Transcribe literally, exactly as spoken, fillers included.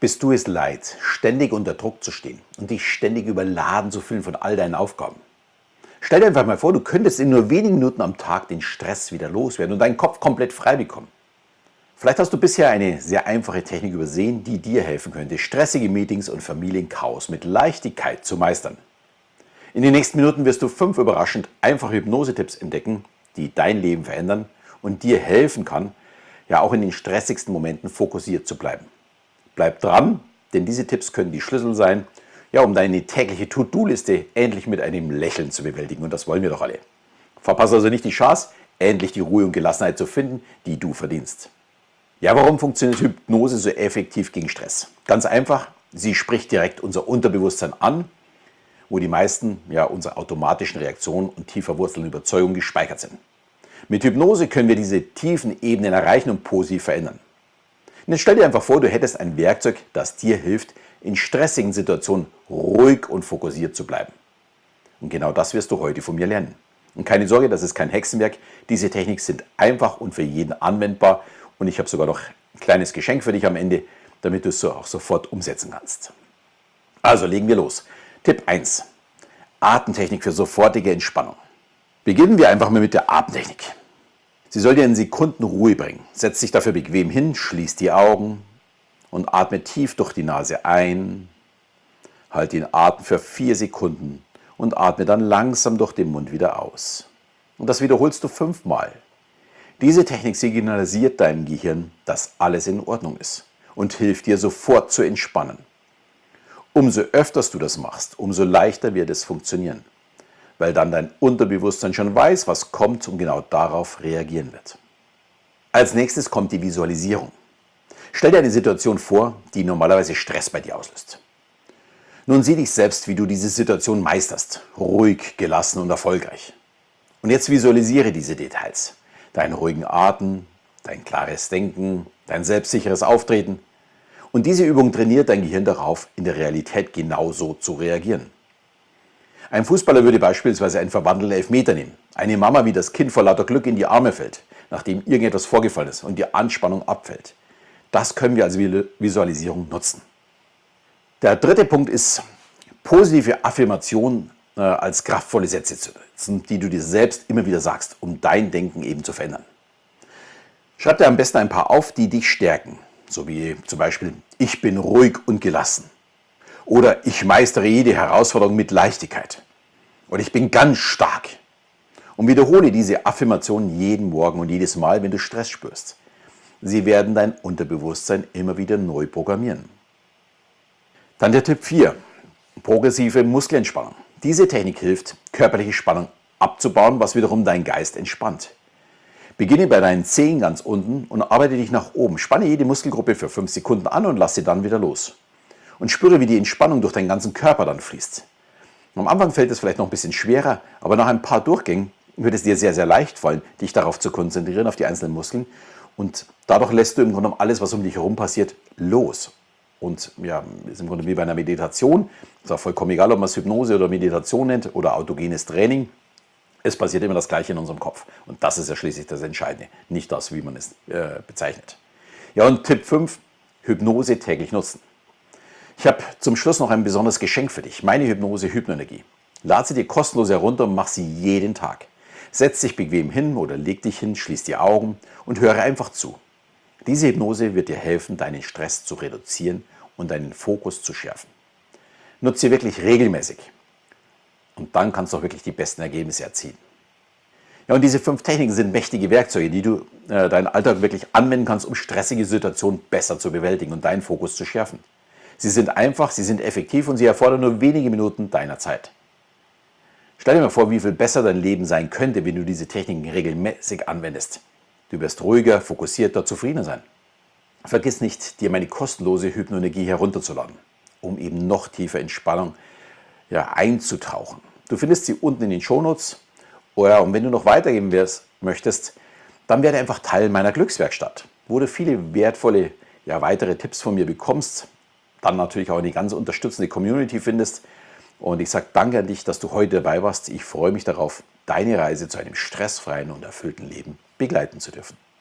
Bist du es leid, ständig unter Druck zu stehen und dich ständig überladen zu fühlen von all deinen Aufgaben? Stell dir einfach mal vor, du könntest in nur wenigen Minuten am Tag den Stress wieder loswerden und deinen Kopf komplett frei bekommen. Vielleicht hast du bisher eine sehr einfache Technik übersehen, die dir helfen könnte, stressige Meetings und Familienchaos mit Leichtigkeit zu meistern. In den nächsten Minuten wirst du fünf überraschend einfache Hypnosetipps entdecken, die dein Leben verändern und dir helfen kann, ja auch in den stressigsten Momenten fokussiert zu bleiben. Bleib dran, denn diese Tipps können die Schlüssel sein, ja, um deine tägliche To-Do-Liste endlich mit einem Lächeln zu bewältigen. Und das wollen wir doch alle. Verpasse also nicht die Chance, endlich die Ruhe und Gelassenheit zu finden, die du verdienst. Ja, warum funktioniert Hypnose so effektiv gegen Stress? Ganz einfach, sie spricht direkt unser Unterbewusstsein an, wo die meisten ja, unserer automatischen Reaktionen und tief verwurzelten Überzeugungen gespeichert sind. Mit Hypnose können wir diese tiefen Ebenen erreichen und positiv verändern. Und jetzt stell dir einfach vor, du hättest ein Werkzeug, das dir hilft, in stressigen Situationen ruhig und fokussiert zu bleiben. Und genau das wirst du heute von mir lernen. Und keine Sorge, das ist kein Hexenwerk. Diese Techniken sind einfach und für jeden anwendbar. Und ich habe sogar noch ein kleines Geschenk für dich am Ende, damit du es so auch sofort umsetzen kannst. Also legen wir los. Tipp eins. Atemtechnik für sofortige Entspannung. Beginnen wir einfach mal mit der Atemtechnik. Sie soll dir in Sekunden Ruhe bringen. Setz dich dafür bequem hin, schließ die Augen und atme tief durch die Nase ein. Halte den Atem für vier Sekunden und atme dann langsam durch den Mund wieder aus. Und das wiederholst du fünfmal. Diese Technik signalisiert deinem Gehirn, dass alles in Ordnung ist und hilft dir sofort zu entspannen. Umso öfter du das machst, umso leichter wird es funktionieren, weil dann dein Unterbewusstsein schon weiß, was kommt und genau darauf reagieren wird. Als nächstes kommt die Visualisierung. Stell dir eine Situation vor, die normalerweise Stress bei dir auslöst. Nun sieh dich selbst, wie du diese Situation meisterst, ruhig, gelassen und erfolgreich. Und jetzt visualisiere diese Details, deinen ruhigen Atem, dein klares Denken, dein selbstsicheres Auftreten. Und diese Übung trainiert dein Gehirn darauf, in der Realität genauso zu reagieren. Ein Fußballer würde beispielsweise einen verwandelten Elfmeter nehmen. Eine Mama, wie das Kind vor lauter Glück in die Arme fällt, nachdem irgendetwas vorgefallen ist und die Anspannung abfällt. Das können wir als Visualisierung nutzen. Der dritte Punkt ist, positive Affirmationen äh, als kraftvolle Sätze zu nutzen, die du dir selbst immer wieder sagst, um dein Denken eben zu verändern. Schreib dir am besten ein paar auf, die dich stärken, so wie zum Beispiel, ich bin ruhig und gelassen. Oder ich meistere jede Herausforderung mit Leichtigkeit. Oder ich bin ganz stark. Und wiederhole diese Affirmationen jeden Morgen und jedes Mal, wenn du Stress spürst. Sie werden dein Unterbewusstsein immer wieder neu programmieren. Dann der Tipp vier. Progressive Muskelentspannung. Diese Technik hilft, körperliche Spannung abzubauen, was wiederum deinen Geist entspannt. Beginne bei deinen Zehen ganz unten und arbeite dich nach oben. Spanne jede Muskelgruppe für fünf Sekunden an und lass sie dann wieder los. Und spüre, wie die Entspannung durch deinen ganzen Körper dann fließt. Am Anfang fällt es vielleicht noch ein bisschen schwerer, aber nach ein paar Durchgängen wird es dir sehr, sehr leicht fallen, dich darauf zu konzentrieren, auf die einzelnen Muskeln. Und dadurch lässt du im Grunde alles, was um dich herum passiert, los. Und ja, ist im Grunde wie bei einer Meditation. Ist auch vollkommen egal, ob man es Hypnose oder Meditation nennt oder autogenes Training. Es passiert immer das Gleiche in unserem Kopf. Und das ist ja schließlich das Entscheidende, nicht das, wie man es äh, bezeichnet. Ja, und Tipp fünf, Hypnose täglich nutzen. Ich habe zum Schluss noch ein besonderes Geschenk für dich, meine Hypnose Hypnoenergie. Lade sie dir kostenlos herunter und mach sie jeden Tag. Setz dich bequem hin oder leg dich hin, schließ die Augen und höre einfach zu. Diese Hypnose wird dir helfen, deinen Stress zu reduzieren und deinen Fokus zu schärfen. Nutze sie wirklich regelmäßig und dann kannst du auch wirklich die besten Ergebnisse erzielen. Ja, und diese fünf Techniken sind mächtige Werkzeuge, die du äh, deinen Alltag wirklich anwenden kannst, um stressige Situationen besser zu bewältigen und deinen Fokus zu schärfen. Sie sind einfach, sie sind effektiv und sie erfordern nur wenige Minuten deiner Zeit. Stell dir mal vor, wie viel besser dein Leben sein könnte, wenn du diese Techniken regelmäßig anwendest. Du wirst ruhiger, fokussierter, zufriedener sein. Vergiss nicht, dir meine kostenlose Hypnoenergie herunterzuladen, um eben noch tiefer in Entspannung ja, einzutauchen. Du findest sie unten in den Shownotes. Oh ja, und wenn du noch weitergeben wirst, möchtest, dann werde einfach Teil meiner Glückswerkstatt, wo du viele wertvolle ja, weitere Tipps von mir bekommst. Dann natürlich auch eine ganz unterstützende Community findest. Und ich sage danke an dich, dass du heute dabei warst. Ich freue mich darauf, deine Reise zu einem stressfreien und erfüllten Leben begleiten zu dürfen.